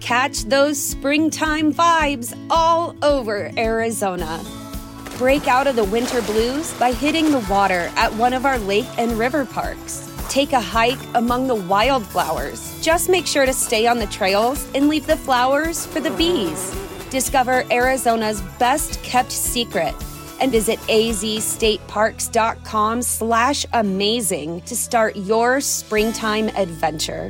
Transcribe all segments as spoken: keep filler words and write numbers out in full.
Catch those springtime vibes all over Arizona. Break out of the winter blues by hitting the water at one of our lake and river parks. Take a hike among the wildflowers. Just make sure to stay on the trails and leave the flowers for the bees. Discover Arizona's best-kept secret and visit azstateparks.com slash amazing to start your springtime adventure.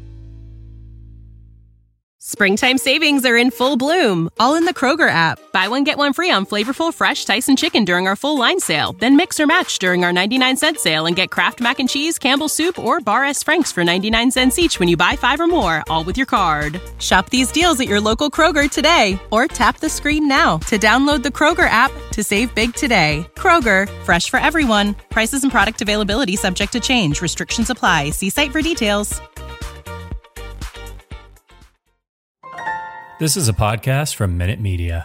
Springtime savings are in full bloom, all in the Kroger app. Buy one, get one free on flavorful, fresh Tyson chicken during our full line sale. Then mix or match during our ninety-nine cent sale and get Kraft Mac and Cheese, Campbell's Soup, or Bar S. Frank's for ninety-nine cents each when you buy five or more, all with your card. Shop these deals at your local Kroger today, or tap the screen now to download the Kroger app to save big today. Kroger, fresh for everyone. Prices and product availability subject to change. Restrictions apply. See site for details. This is a podcast from Minute Media.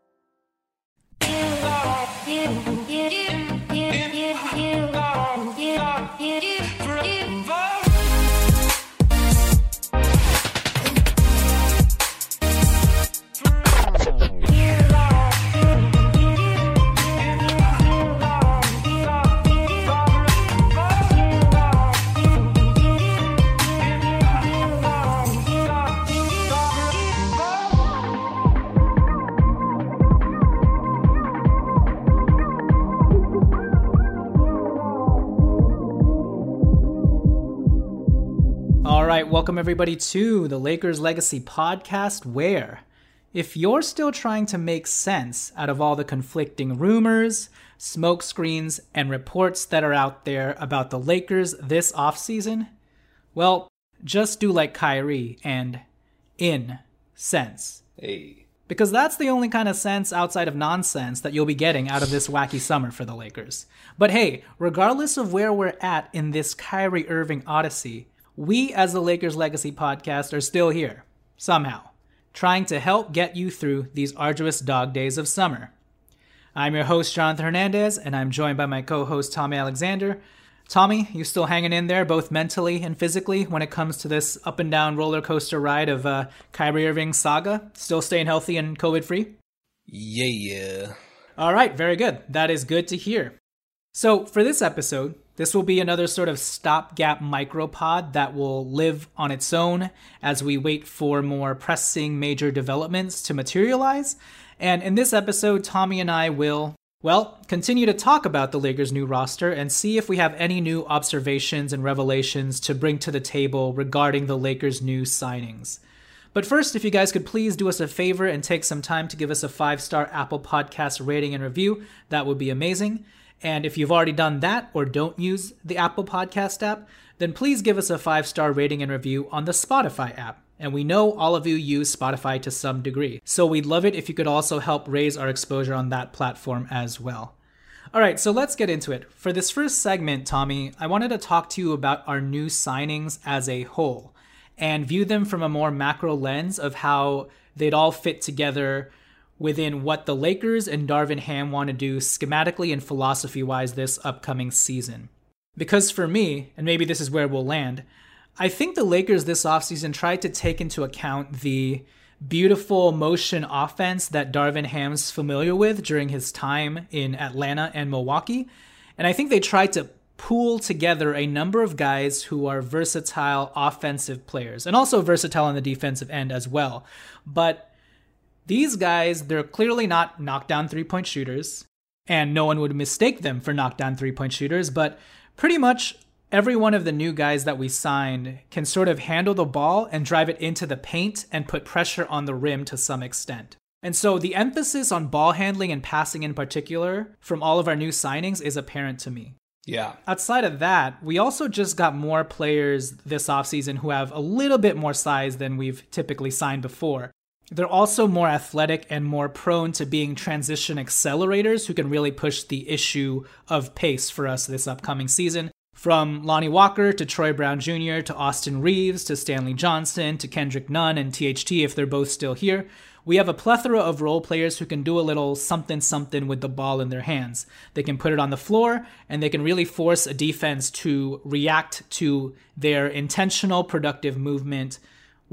All right, welcome everybody to the Lakers Legacy Podcast, where if you're still trying to make sense out of all the conflicting rumors, smoke screens, and reports that are out there about the Lakers this offseason, well, just do like Kyrie and in sense. Hey. Because that's the only kind of sense outside of nonsense that you'll be getting out of this wacky summer for the Lakers. But hey, regardless of where we're at in this Kyrie Irving odyssey, we as the Lakers Legacy Podcast are still here, somehow, trying to help get you through these arduous dog days of summer. I'm your host, Jonathan Hernandez, and I'm joined by my co-host, Tommy Alexander. Tommy, you still hanging in there, both mentally and physically, when it comes to this up and down roller coaster ride of uh, Kyrie Irving's saga? Still staying healthy and COVID-free? Yeah, yeah. All right, very good. That is good to hear. So for this episode, this will be another sort of stopgap micropod that will live on its own as we wait for more pressing major developments to materialize. And in this episode, Tommy and I will, well, continue to talk about the Lakers' new roster and see if we have any new observations and revelations to bring to the table regarding the Lakers' new signings. But first, if you guys could please do us a favor and take some time to give us a five-star Apple Podcast rating and review, that would be amazing. And if you've already done that or don't use the Apple Podcast app, then please give us a five-star rating and review on the Spotify app. And we know all of you use Spotify to some degree, so we'd love it if you could also help raise our exposure on that platform as well. All right, so let's get into it. For this first segment, Tommy, I wanted to talk to you about our new signings as a whole and view them from a more macro lens of how they'd all fit together within what the Lakers and Darvin Ham want to do schematically and philosophy-wise this upcoming season. Because for me, and maybe this is where we'll land, I think the Lakers this offseason tried to take into account the beautiful motion offense that Darvin Ham's familiar with during his time in Atlanta and Milwaukee. And I think they tried to pool together a number of guys who are versatile offensive players, and also versatile on the defensive end as well. But these guys, they're clearly not knockdown three-point shooters, and no one would mistake them for knockdown three-point shooters, but pretty much every one of the new guys that we signed can sort of handle the ball and drive it into the paint and put pressure on the rim to some extent. And so the emphasis on ball handling and passing in particular from all of our new signings is apparent to me. Yeah. Outside of that, we also just got more players this offseason who have a little bit more size than we've typically signed before. They're also more athletic and more prone to being transition accelerators who can really push the issue of pace for us this upcoming season. From Lonnie Walker to Troy Brown Junior to Austin Reeves to Stanley Johnson to Kendrick Nunn and T H T if they're both still here, we have a plethora of role players who can do a little something-something with the ball in their hands. They can put it on the floor, and they can really force a defense to react to their intentional, productive movement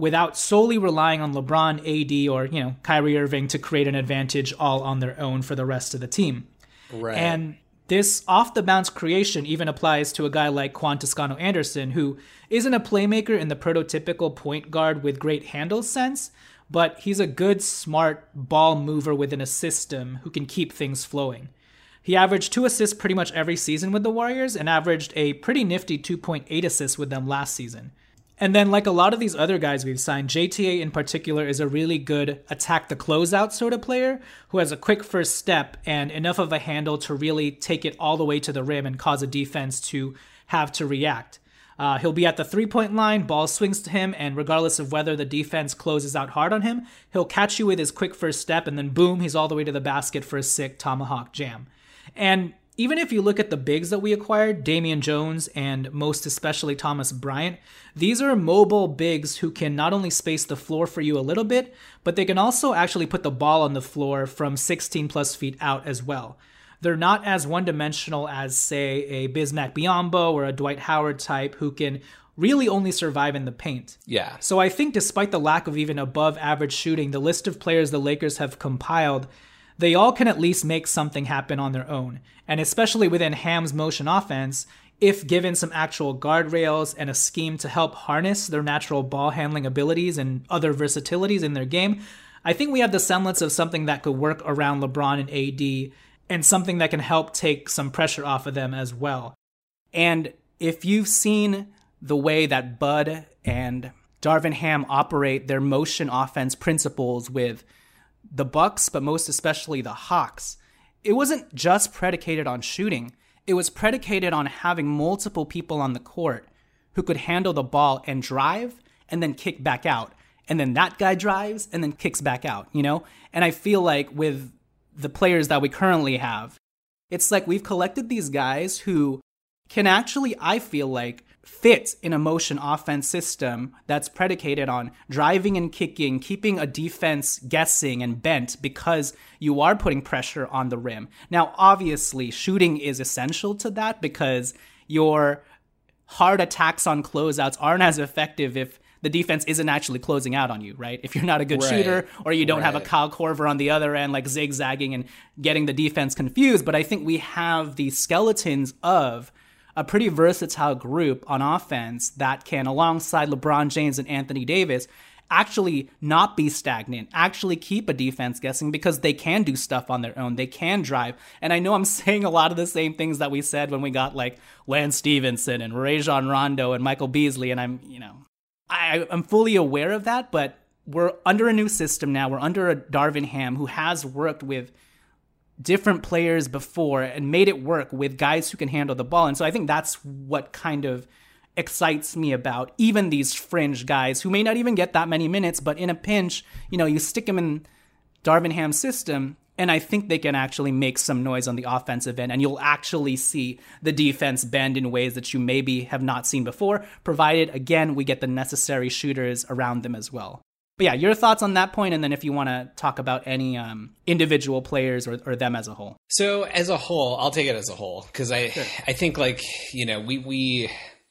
without solely relying on LeBron, A D, or, you know, Kyrie Irving to create an advantage all on their own for the rest of the team. Right. And this off-the-bounce creation even applies to a guy like Juan Toscano Anderson, who isn't a playmaker in the prototypical point guard with great handle sense, but he's a good, smart ball mover within a system who can keep things flowing. He averaged two assists pretty much every season with the Warriors and averaged a pretty nifty two point eight assists with them last season. And then, like a lot of these other guys we've signed, J T A in particular is a really good attack the closeout sort of player who has a quick first step and enough of a handle to really take it all the way to the rim and cause a defense to have to react. Uh, he'll be at the three-point line, ball swings to him, and regardless of whether the defense closes out hard on him, he'll catch you with his quick first step, and then boom, he's all the way to the basket for a sick tomahawk jam. And even if you look at the bigs that we acquired, Damian Jones and most especially Thomas Bryant, these are mobile bigs who can not only space the floor for you a little bit, but they can also actually put the ball on the floor from sixteen plus feet out as well. They're not as one-dimensional as, say, a Bismack Biyombo or a Dwight Howard type who can really only survive in the paint. Yeah. So I think despite the lack of even above average shooting, the list of players the Lakers have compiled, they all can at least make something happen on their own. And especially within Ham's motion offense, if given some actual guardrails and a scheme to help harness their natural ball handling abilities and other versatilities in their game, I think we have the semblance of something that could work around LeBron and A D and something that can help take some pressure off of them as well. And if you've seen the way that Bud and Darvin Ham operate their motion offense principles with the Bucks, but most especially the Hawks, it wasn't just predicated on shooting. It was predicated on having multiple people on the court who could handle the ball and drive and then kick back out. And then that guy drives and then kicks back out, you know? And I feel like with the players that we currently have, it's like we've collected these guys who can actually, I feel like, fit in a motion offense system that's predicated on driving and kicking, keeping a defense guessing and bent because you are putting pressure on the rim. Now, obviously, shooting is essential to that because your hard attacks on closeouts aren't as effective if the defense isn't actually closing out on you, right? If you're not a good right. shooter or you don't right. have a Kyle Korver on the other end, like zigzagging and getting the defense confused. But I think we have these skeletons of a pretty versatile group on offense that can, alongside LeBron James and Anthony Davis, actually not be stagnant, actually keep a defense guessing because they can do stuff on their own. They can drive. And I know I'm saying a lot of the same things that we said when we got like Lance Stevenson and Rajon Rondo and Michael Beasley. And I'm, you know, I, I'm fully aware of that, but we're under a new system now. We're under a Darvin Ham who has worked with different players before and made it work with guys who can handle the ball. And so I think that's what kind of excites me about even these fringe guys who may not even get that many minutes, but in a pinch, you know, you stick them in Darvin Ham's system, and I think they can actually make some noise on the offensive end, and you'll actually see the defense bend in ways that you maybe have not seen before, provided, again, we get the necessary shooters around them as well. But yeah, your thoughts on that point, and then if you want to talk about any um, individual players or, or them as a whole. So as a whole, I'll take it as a whole, because I, Sure. I think, like, you know, we... we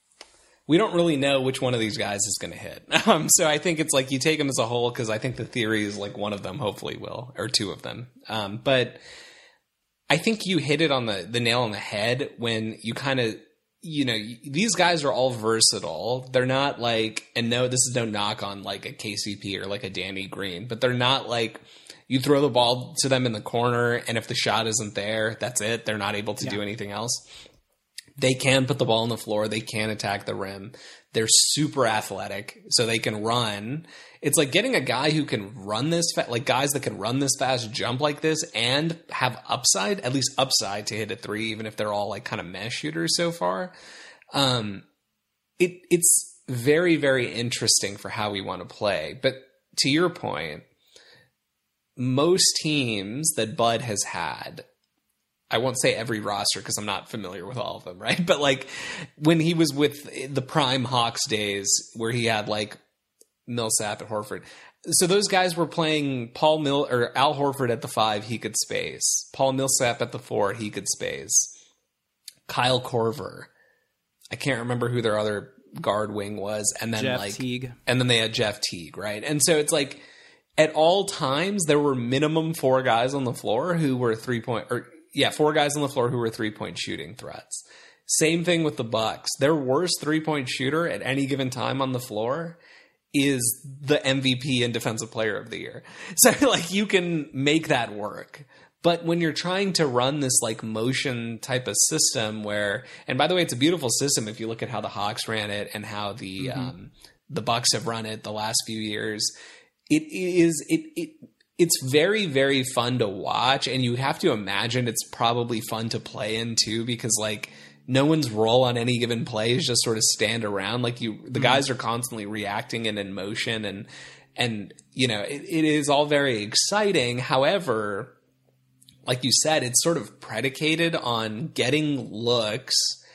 We don't really know which one of these guys is going to hit. Um, so I think it's like you take them as a whole because I think the theory is like one of them hopefully will, or two of them. Um, but I think you hit it on the, the nail on the head when you kind of, you know, these guys are all versatile. They're not like, and no, this is no knock on like a K C P or like a Danny Green, but they're not like you throw the ball to them in the corner and if the shot isn't there, that's it. They're not able to yeah. do anything else. They can put the ball on the floor. They can attack the rim. They're super athletic, so they can run. It's like getting a guy who can run this fast, like guys that can run this fast, jump like this, and have upside, at least upside to hit a three, even if they're all like kind of mesh shooters so far. Um, it it's very, very interesting for how we want to play. But to your point, most teams that Bud has had, I won't say every roster because I'm not familiar with all of them, right? But like when he was with the prime Hawks days where he had like Millsap and Horford. So those guys were playing Paul Mill or Al Horford at the five, he could space. Paul Millsap at the four, he could space. Kyle Korver. I can't remember who their other guard wing was, and then Jeff like Teague. and then they had Jeff Teague, right? And so it's like at all times there were minimum four guys on the floor who were three point or yeah, four guys on the floor who were three point shooting threats. Same thing with the Bucks. Their worst three point shooter at any given time on the floor is the M V P and Defensive Player of the Year. So like you can make that work. But when you're trying to run this like motion type of system where, and by the way, it's a beautiful system if you look at how the Hawks ran it and how the mm-hmm. um, the Bucks have run it the last few years. It is it it it's very, very fun to watch, and you have to imagine it's probably fun to play in too, because like no one's role on any given play is just sort of stand around. Like you, the guys are constantly reacting and in motion, and and you know it, it is all very exciting. However, like you said, it's sort of predicated on getting looks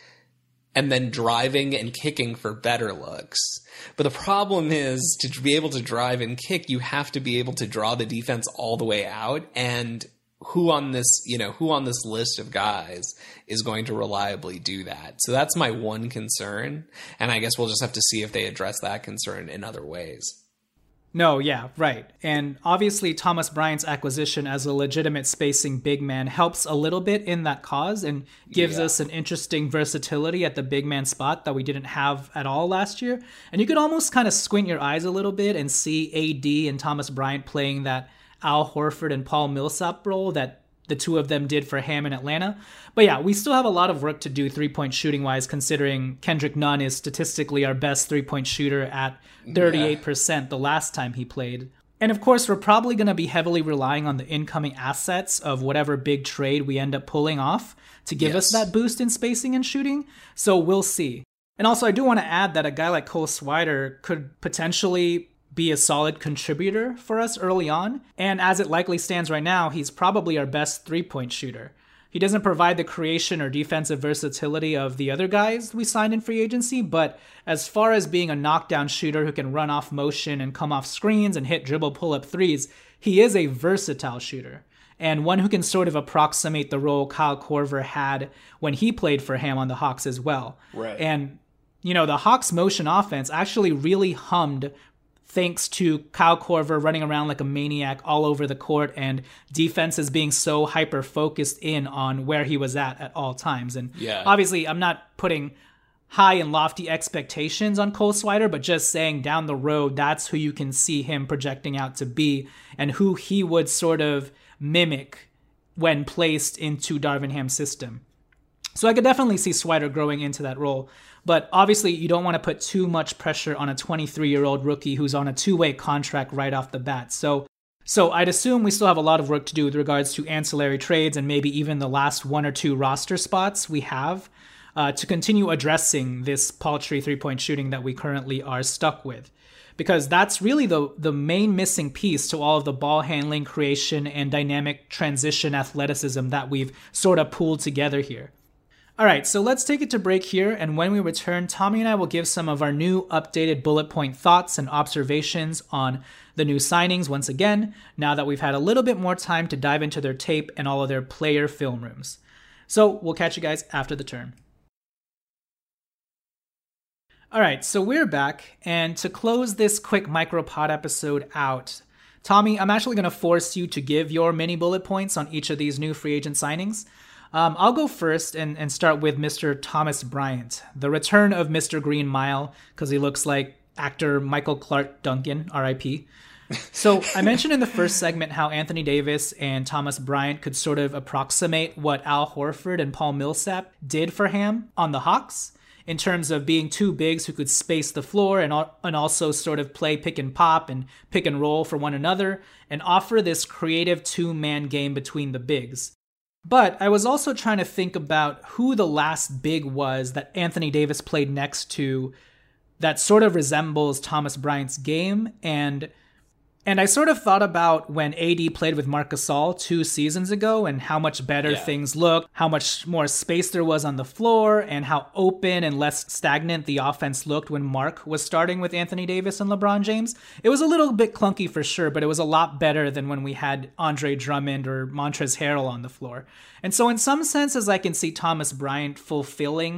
and then driving and kicking for better looks. But the problem is, to be able to drive and kick, you have to be able to draw the defense all the way out. And who on this, you know, who on this list of guys is going to reliably do that? So that's my one concern. And I guess we'll just have to see if they address that concern in other ways. No, yeah, right. And obviously Thomas Bryant's acquisition as a legitimate spacing big man helps a little bit in that cause and gives yeah. us an interesting versatility at the big man spot that we didn't have at all last year. And you could almost kind of squint your eyes a little bit and see A D and Thomas Bryant playing that Al Horford and Paul Millsap role that the two of them did for Ham in Atlanta. But yeah, we still have a lot of work to do three-point shooting-wise, considering Kendrick Nunn is statistically our best three-point shooter at thirty-eight percent yeah. the last time he played. And of course, we're probably going to be heavily relying on the incoming assets of whatever big trade we end up pulling off to give yes. us that boost in spacing and shooting. So we'll see. And also, I do want to add that a guy like Cole Swider could potentially be a solid contributor for us early on. And as it likely stands right now, he's probably our best three-point shooter. He doesn't provide the creation or defensive versatility of the other guys we signed in free agency, but as far as being a knockdown shooter who can run off motion and come off screens and hit dribble pull-up threes, he is a versatile shooter, and one who can sort of approximate the role Kyle Korver had when he played for Ham on the Hawks as well. Right. And, you know, the Hawks' motion offense actually really hummed thanks to Kyle Korver running around like a maniac all over the court and defenses being so hyper-focused in on where he was at at all times. And yeah. obviously, I'm not putting high and lofty expectations on Cole Swider, but just saying down the road, that's who you can see him projecting out to be and who he would sort of mimic when placed into Darvin Ham's system. So I could definitely see Swider growing into that role. But obviously, you don't want to put too much pressure on a twenty-three-year-old rookie who's on a two-way contract right off the bat. So so I'd assume we still have a lot of work to do with regards to ancillary trades and maybe even the last one or two roster spots we have uh, to continue addressing this paltry three-point shooting that we currently are stuck with. Because that's really the, the main missing piece to all of the ball handling, creation, and dynamic transition athleticism that we've sort of pulled together here. All right, so let's take it to break here, and when we return, Tommy and I will give some of our new updated bullet point thoughts and observations on the new signings once again, now that we've had a little bit more time to dive into their tape and all of their player film rooms. So we'll catch you guys after the turn. All right, so we're back, and to close this quick micropod episode out, Tommy, I'm actually going to force you to give your mini bullet points on each of these new free agent signings. Um, I'll go first and, and start with Mister Thomas Bryant, the return of Mister Green Mile, because he looks like actor Michael Clark Duncan, R I P. So I mentioned in the first segment how Anthony Davis and Thomas Bryant could sort of approximate what Al Horford and Paul Millsap did for Ham on the Hawks in terms of being two bigs who could space the floor and, and also sort of play pick and pop and pick and roll for one another and offer this creative two-man game between the bigs. But I was also trying to think about who the last big was that Anthony Davis played next to that sort of resembles Thomas Bryant's game. And and I sort of thought about when A D played with Marc Gasol two seasons ago and how much better yeah. things looked, how much more space there was on the floor, and how open and less stagnant the offense looked when Marc was starting with Anthony Davis and LeBron James. It was a little bit clunky for sure, but it was a lot better than when we had Andre Drummond or Montrezl Harrell on the floor. And so in some senses, I can see Thomas Bryant fulfilling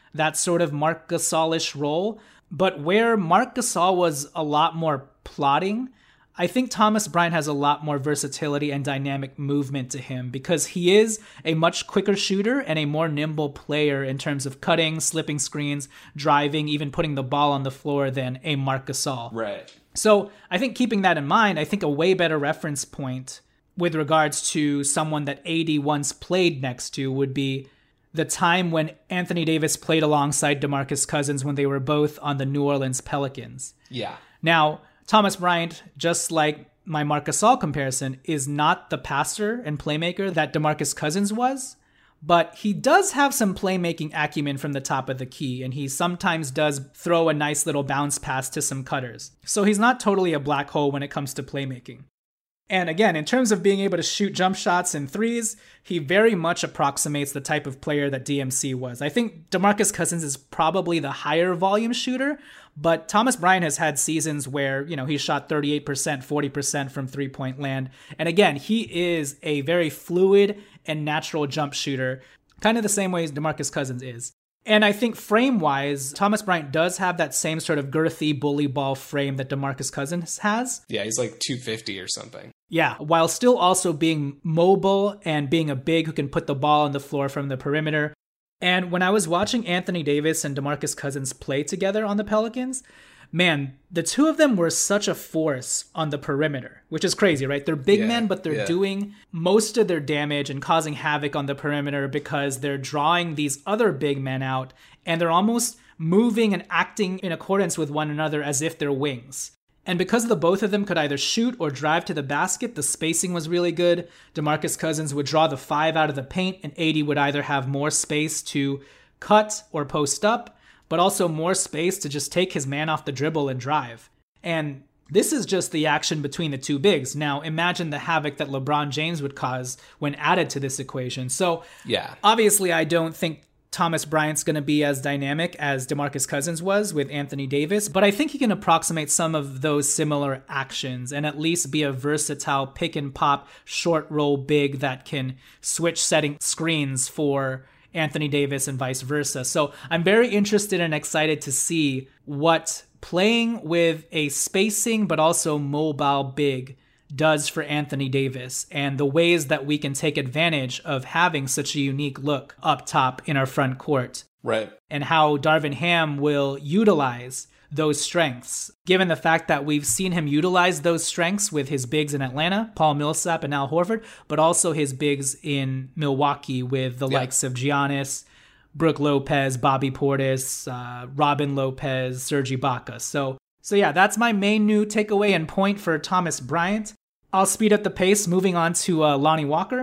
that sort of Marc Gasol-ish role. But where Marc Gasol was a lot more plotting, I think Thomas Bryant has a lot more versatility and dynamic movement to him because he is a much quicker shooter and a more nimble player in terms of cutting, slipping screens, driving, even putting the ball on the floor than a Marc Gasol. Right. So I think keeping that in mind, I think a way better reference point with regards to someone that A D once played next to would be the time when Anthony Davis played alongside DeMarcus Cousins when they were both on the New Orleans Pelicans. Yeah. Now, Thomas Bryant, just like my Marc Gasol comparison, is not the passer and playmaker that DeMarcus Cousins was, but he does have some playmaking acumen from the top of the key, and he sometimes does throw a nice little bounce pass to some cutters. So he's not totally a black hole when it comes to playmaking. And again, in terms of being able to shoot jump shots and threes, he very much approximates the type of player that D M C was. I think DeMarcus Cousins is probably the higher volume shooter, but Thomas Bryant has had seasons where, you know, he shot thirty-eight percent, forty percent from three-point land. And again, he is a very fluid and natural jump shooter, kind of the same way as DeMarcus Cousins is. And I think frame-wise, Thomas Bryant does have that same sort of girthy bully ball frame that DeMarcus Cousins has. Yeah, he's like two fifty or something. Yeah, while still also being mobile and being a big who can put the ball on the floor from the perimeter. And when I was watching Anthony Davis and DeMarcus Cousins play together on the Pelicans, man, the two of them were such a force on the perimeter, which is crazy, right? They're big yeah, men, but they're yeah. doing most of their damage and causing havoc on the perimeter because they're drawing these other big men out, and they're almost moving and acting in accordance with one another as if they're wings. And because the both of them could either shoot or drive to the basket, the spacing was really good. DeMarcus Cousins would draw the five out of the paint, and A D would either have more space to cut or post up, but also more space to just take his man off the dribble and drive. And this is just the action between the two bigs. Now, imagine the havoc that LeBron James would cause when added to this equation. So, yeah, obviously, I don't think Thomas Bryant's going to be as dynamic as DeMarcus Cousins was with Anthony Davis, but I think he can approximate some of those similar actions and at least be a versatile pick and pop short roll big that can switch setting screens for Anthony Davis and vice versa. So I'm very interested and excited to see what playing with a spacing but also mobile big does for Anthony Davis and the ways that we can take advantage of having such a unique look up top in our front court. Right. And how Darvin Ham will utilize those strengths, given the fact that we've seen him utilize those strengths with his bigs in Atlanta, Paul Millsap and Al Horford, but also his bigs in Milwaukee with the yeah. likes of Giannis, Brook Lopez, Bobby Portis, uh, Robin Lopez, Serge Ibaka. So, so yeah, that's my main new takeaway and point for Thomas Bryant. I'll speed up the pace, moving on to uh, Lonnie Walker.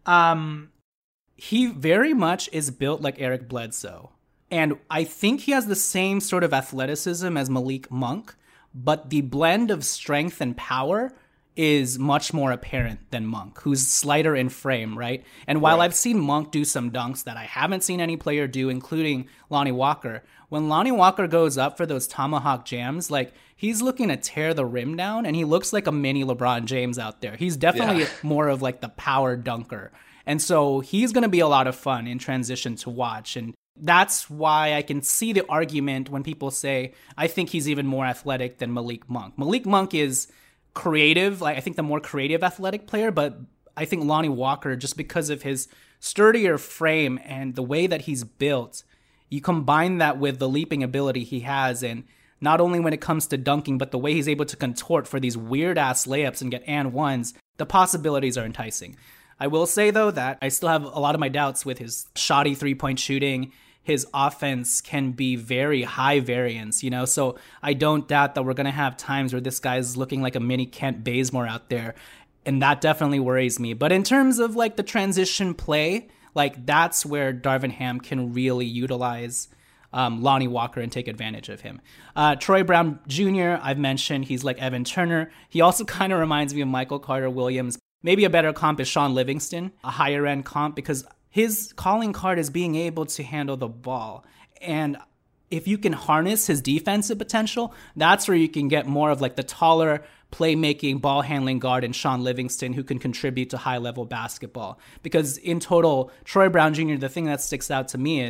Um, he very much is built like Eric Bledsoe. And I think he has the same sort of athleticism as Malik Monk, but the blend of strength and power is much more apparent than Monk, who's slighter in frame, right? And while right. I've seen Monk do some dunks that I haven't seen any player do, including Lonnie Walker, when Lonnie Walker goes up for those tomahawk jams, like, he's looking to tear the rim down, and he looks like a mini LeBron James out there. He's definitely yeah. more of like the power dunker. And so he's going to be a lot of fun in transition to watch. And that's why I can see the argument when people say, I think he's even more athletic than Malik Monk. Malik Monk is creative, like I think the more creative athletic player, but I think Lonnie Walker, just because of his sturdier frame and the way that he's built, you combine that with the leaping ability he has, and not only when it comes to dunking, but the way he's able to contort for these weird-ass layups and get and ones, the possibilities are enticing. I will say, though, that I still have a lot of my doubts with his shoddy three-point shooting. His offense can be very high variance, you know, so I don't doubt that we're going to have times where this guy's looking like a mini Kent Bazemore out there, and that definitely worries me. But in terms of, like, the transition play, like, that's where Darvin Ham can really utilize um, Lonnie Walker and take advantage of him. Uh, Troy Brown Junior, I've mentioned, he's like Evan Turner. He also kind of reminds me of Michael Carter-Williams. Maybe a better comp is Sean Livingston, a higher-end comp, because his calling card is being able to handle the ball. And if you can harness his defensive potential, that's where you can get more of like the taller, playmaking, ball-handling guard in Sean Livingston who can contribute to high-level basketball. Because in total, Troy Brown Junior, the thing that sticks out to me is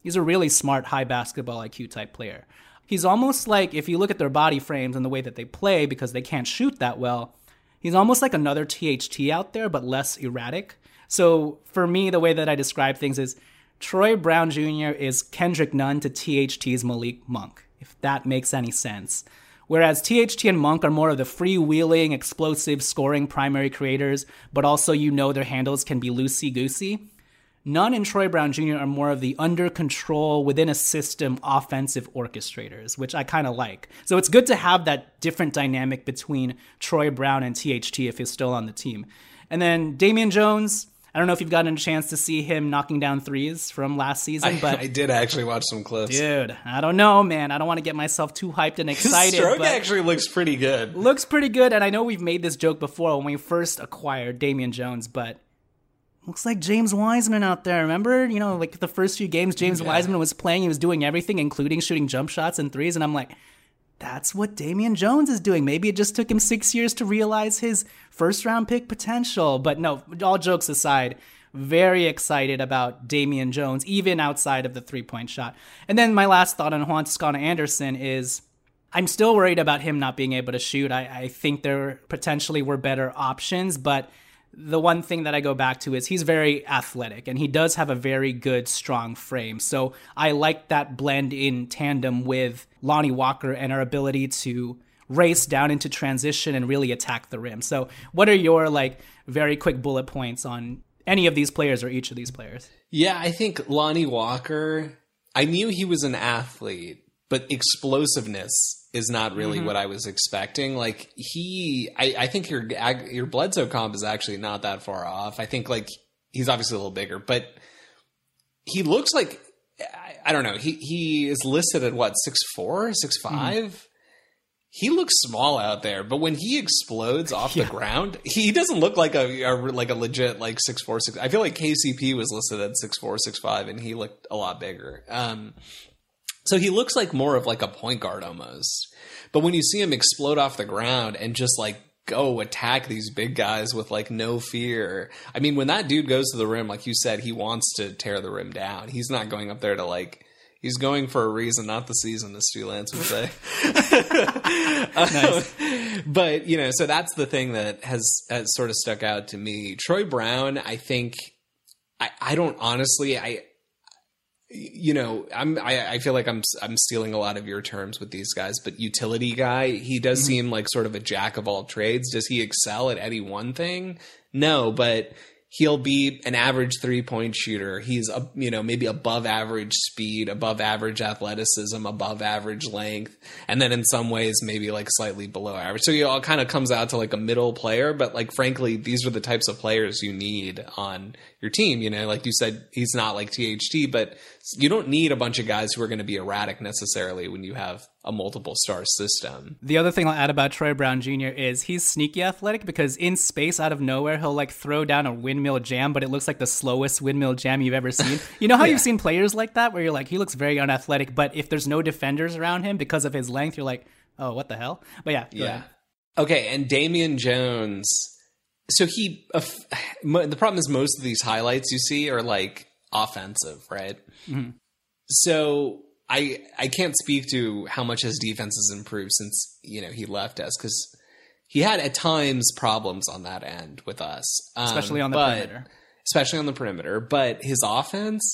He's a really smart, high basketball I Q type player. He's almost like, if you look at their body frames and the way that they play, because they can't shoot that well, he's almost like another T H T out there, but less erratic. So for me, the way that I describe things is Troy Brown Junior is Kendrick Nunn to T H T's Malik Monk, if that makes any sense. Whereas T H T and Monk are more of the freewheeling, explosive, scoring primary creators, but also you know their handles can be loosey-goosey. Nunn and Troy Brown Junior are more of the under control, within a system, offensive orchestrators, which I kind of like. So it's good to have that different dynamic between Troy Brown and T H T if he's still on the team. And then Damian Jones, I don't know if you've gotten a chance to see him knocking down threes from last season, but I, I did actually watch some clips. Dude, I don't know, man. I don't want to get myself too hyped and excited. His stroke but actually looks pretty good. Looks pretty good, and I know we've made this joke before when we first acquired Damian Jones, but looks like James Wiseman out there. Remember, you know, like the first few games James yeah. Wiseman was playing, he was doing everything, including shooting jump shots and threes, and I'm like, that's what Damian Jones is doing. Maybe it just took him six years to realize his first-round pick potential. But no, all jokes aside, very excited about Damian Jones, even outside of the three-point shot. And then my last thought on Juan Toscano Anderson is I'm still worried about him not being able to shoot. I, I think there potentially were better options, but the one thing that I go back to is he's very athletic, and he does have a very good, strong frame. So I like that blend in tandem with Lonnie Walker and our ability to race down into transition and really attack the rim. So what are your like very quick bullet points on any of these players or each of these players? Yeah, I think Lonnie Walker, I knew he was an athlete, but explosiveness is not really mm-hmm. what I was expecting. Like he, I, I think your your Bledsoe comp is actually not that far off. I think like he's obviously a little bigger, but he looks like, I, I don't know, he, he is listed at what, six four, six five? Mm-hmm. He looks small out there, but when he explodes off yeah. the ground, he doesn't look like a, a like a legit like six four six. I feel like K C P was listed at six four six five, and he looked a lot bigger. Um, so he looks like more of like a point guard almost. But when you see him explode off the ground and just like go attack these big guys with like no fear, I mean, when that dude goes to the rim, like you said, he wants to tear the rim down. He's not going up there to like. He's going for a reason, not the season, as Stu Lance would say. Nice. um, but, you know, so that's the thing that has, has sort of stuck out to me. Troy Brown, I think, I, I don't honestly, I, you know, I'm, I, I feel like I'm, I'm stealing a lot of your terms with these guys, but utility guy, he does mm-hmm. seem like sort of a jack of all trades. Does he excel at any one thing? No, but he'll be an average three-point shooter. He's, a, you know, maybe above average speed, above average athleticism, above average length, and then in some ways maybe like slightly below average. So, you know, it kind of comes out to like a middle player, but like frankly, these are the types of players you need on your team. You know, like you said, he's not like T H T, but you don't need a bunch of guys who are going to be erratic necessarily when you have a multiple star system. The other thing I'll add about Troy Brown Junior is he's sneaky athletic because in space out of nowhere, he'll like throw down a windmill jam, but it looks like the slowest windmill jam you've ever seen. You know how yeah. you've seen players like that where you're like, he looks very unathletic, but if there's no defenders around him because of his length, you're like, oh, what the hell? But yeah. Yeah. Ahead. Okay. And Damian Jones. So he, uh, the problem is most of these highlights you see are like offensive, right? Mm-hmm. So I I can't speak to how much his defense has improved since, you know, he left us, because he had at times problems on that end with us. Um, especially on the but, perimeter. Especially on the perimeter. But his offense,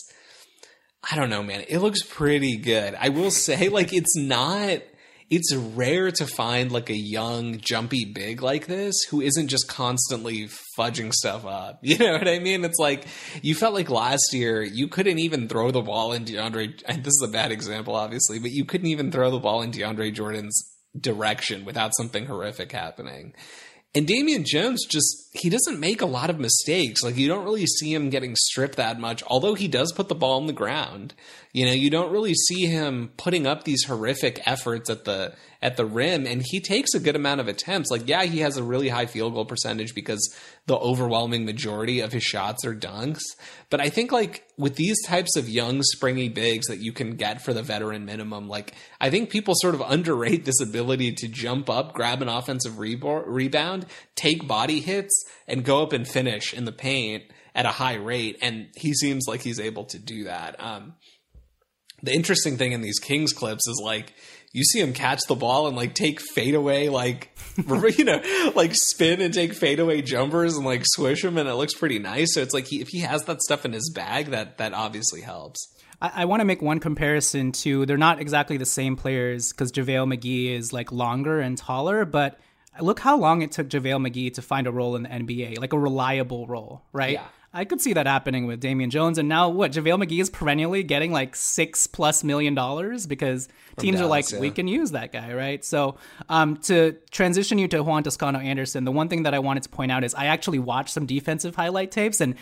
I don't know, man. It looks pretty good. I will say, like, it's not... It's rare to find like a young, jumpy big like this who isn't just constantly fudging stuff up. You know what I mean? It's like you felt like last year you couldn't even throw the ball in DeAndre. And this is a bad example, obviously, but you couldn't even throw the ball in DeAndre Jordan's direction without something horrific happening. And Damian Jones just, he doesn't make a lot of mistakes. Like, you don't really see him getting stripped that much, although he does put the ball on the ground. You know, you don't really see him putting up these horrific efforts at the at the rim, and he takes a good amount of attempts. Like, yeah, he has a really high field goal percentage because the overwhelming majority of his shots are dunks. But I think, like, with these types of young, springy bigs that you can get for the veteran minimum, like, I think people sort of underrate this ability to jump up, grab an offensive rebound, take body hits, and go up and finish in the paint at a high rate. And he seems like he's able to do that. Um, the interesting thing in these Kings clips is like, you see him catch the ball and like take fadeaway, like, you know, like spin and take fadeaway jumpers and like swish them, and it looks pretty nice. So it's like he, if he has that stuff in his bag, that that obviously helps. I, I want to make one comparison to, they're not exactly the same players because JaVale McGee is like longer and taller, but look how long it took JaVale McGee to find a role in the N B A, like a reliable role, right? Yeah. I could see that happening with Damian Jones. And now what? JaVale McGee is perennially getting like six plus million dollars because From teams Dallas, are like, yeah. we can use that guy, right? So um, to transition you to Juan Toscano Anderson, the one thing that I wanted to point out is I actually watched some defensive highlight tapes, and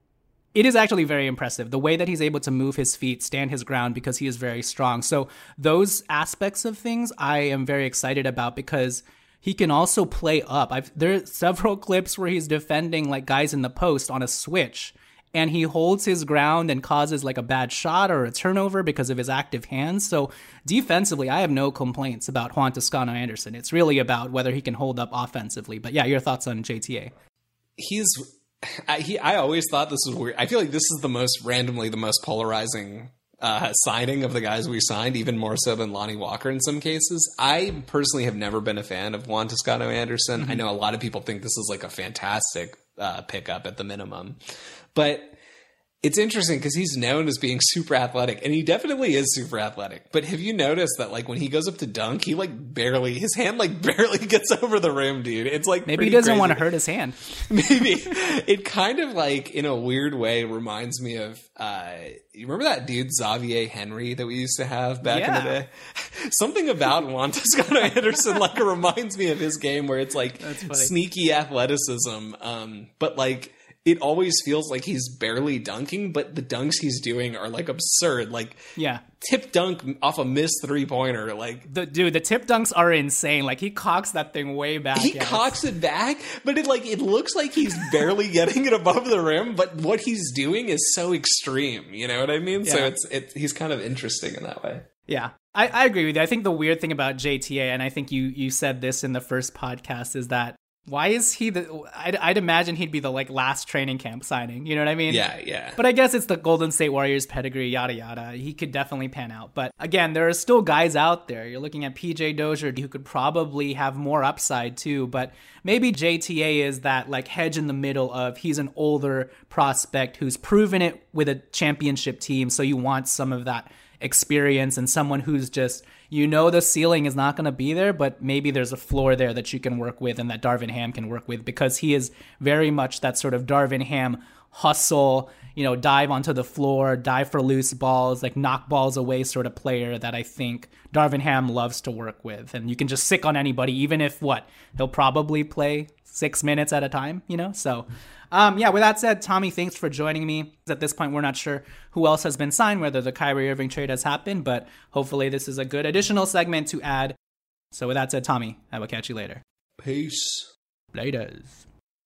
it is actually very impressive the way that he's able to move his feet, stand his ground, because he is very strong. So those aspects of things I am very excited about because he can also play up. I've, there are several clips where he's defending like guys in the post on a switch, and he holds his ground and causes like a bad shot or a turnover because of his active hands. So defensively, I have no complaints about Juan Toscano Anderson. It's really about whether he can hold up offensively. But yeah, your thoughts on J T A? He's, I, he, I always thought this was weird. I feel like this is the most randomly the most polarizing Uh, signing of the guys we signed, even more so than Lonnie Walker in some cases. I personally have never been a fan of Juan Toscano Anderson. Mm-hmm. I know a lot of people think this is like a fantastic uh, pickup at the minimum. But it's interesting because he's known as being super athletic, and he definitely is super athletic. But have you noticed that like when he goes up to dunk, he like barely, his hand like barely gets over the rim, dude. It's like maybe he doesn't crazy. want to hurt his hand. Maybe. It kind of like in a weird way reminds me of, uh, you remember that dude Xavier Henry that we used to have back yeah. in the day? Something about Juan Toscano Anderson like it reminds me of his game where it's like sneaky athleticism, um, but like it always feels like he's barely dunking, but the dunks he's doing are like absurd. Like, yeah, tip dunk off a missed three pointer. Like, the dude, the tip dunks are insane. Like, he cocks that thing way back. He yeah, cocks it back, but it like it looks like he's barely getting it above the rim. But what he's doing is so extreme. You know what I mean? Yeah. So it's it. He's kind of interesting in that way. Yeah, I, I agree with you. I think the weird thing about J T A, and I think you you said this in the first podcast, is that why is he the... I'd, I'd imagine he'd be the, like, last training camp signing. You know what I mean? Yeah, yeah. But I guess it's the Golden State Warriors pedigree, yada, yada. He could definitely pan out. But, again, there are still guys out there. You're looking at P J Dozier, who could probably have more upside, too. But maybe J T A is that, like, hedge in the middle of he's an older prospect who's proven it with a championship team, so you want some of that experience and someone who's just, you know, the ceiling is not going to be there, but maybe there's a floor there that you can work with and that Darvin Ham can work with, because he is very much that sort of Darvin Ham hustle, you know, dive onto the floor, dive for loose balls, like knock balls away sort of player that I think Darvin Ham loves to work with. And you can just sick on anybody, even if what, he'll probably play six minutes at a time, you know? So Um, yeah, with that said, Tommy, thanks for joining me. At this point, we're not sure who else has been signed, whether the Kyrie Irving trade has happened, but hopefully this is a good additional segment to add. So with that said, Tommy, I will catch you later. Peace. Laters.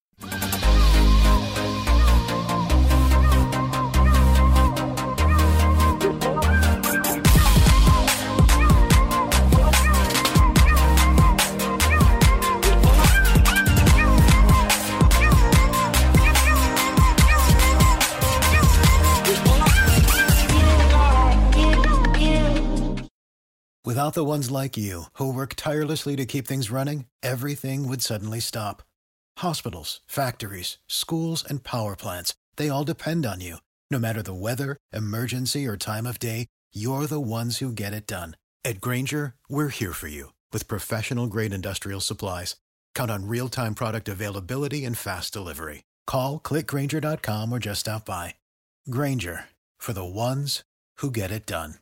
Without the ones like you, who work tirelessly to keep things running, everything would suddenly stop. Hospitals, factories, schools, and power plants, they all depend on you. No matter the weather, emergency, or time of day, you're the ones who get it done. At Grainger, we're here for you with professional-grade industrial supplies. Count on real-time product availability and fast delivery. Call, click Grainger dot com, or just stop by. Grainger, for the ones who get it done.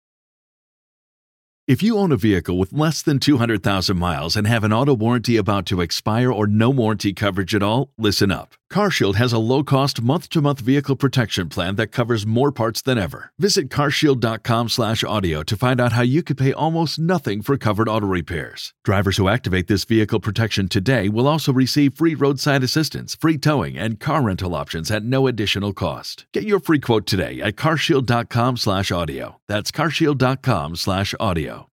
If you own a vehicle with less than two hundred thousand miles and have an auto warranty about to expire or no warranty coverage at all, listen up. CarShield has a low-cost month-to-month vehicle protection plan that covers more parts than ever. Visit carshield dot com slash audio to find out how you could pay almost nothing for covered auto repairs. Drivers who activate this vehicle protection today will also receive free roadside assistance, free towing, and car rental options at no additional cost. Get your free quote today at carshield dot com slash audio. That's carshield dot com slash audio.